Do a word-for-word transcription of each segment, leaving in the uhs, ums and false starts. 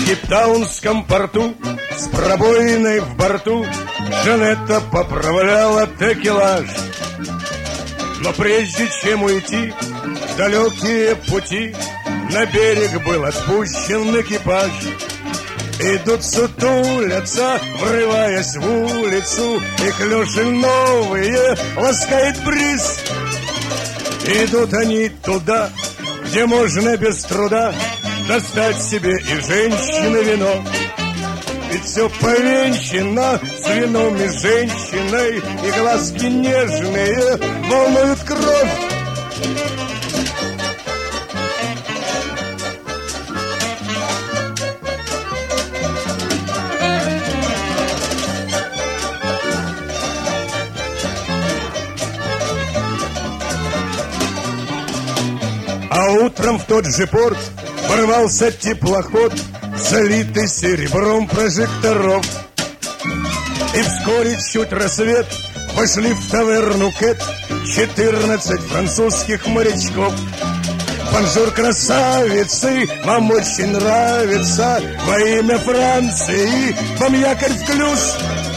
Кейптаунском порту с пробоиной в борту Жанетта поправляла текелаж. Но прежде чем уйти в далекие пути, на берег был отпущен экипаж. Идут сутулятся, врываясь в улицу, и клёши новые ласкает бриз. Идут они туда, где можно без труда достать себе и женщины вино. Ведь все повенчано с вином и женщиной, и глазки нежные волнуют кровь. А утром в тот же порт ворвался теплоход, залитый серебром прожекторов. И вскоре чуть рассвет вошли в таверну Кэт четырнадцать французских морячков. Бонжур, красавицы, вам очень нравится, во имя Франции вам якорь в клюз.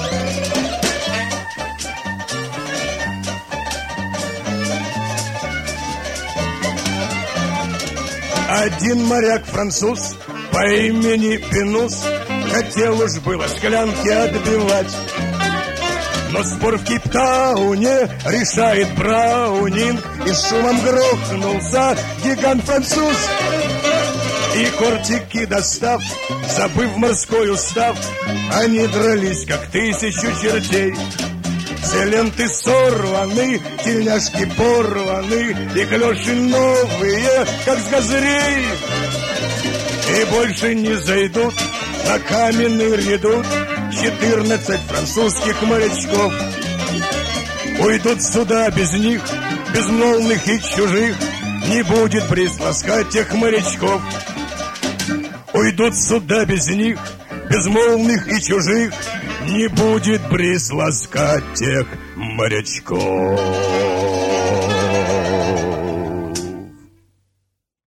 Один моряк-француз по имени Пинус хотел уж было склянки отбивать. Но спор в Кейптауне решает Браунинг, и с шумом грохнулся гигант-француз. И кортики достав, забыв морской устав, они дрались, как тысячу чертей. Все ленты сорваны, тельняшки порваны, и клёши новые, как с газырей. И больше не зайдут на каменный редут четырнадцать французских морячков. Уйдут сюда без них, безмолвных и чужих, не будет бриз ласкать тех морячков. Уйдут сюда без них, безмолвных и чужих, не будет бриз ласкать тех морячков.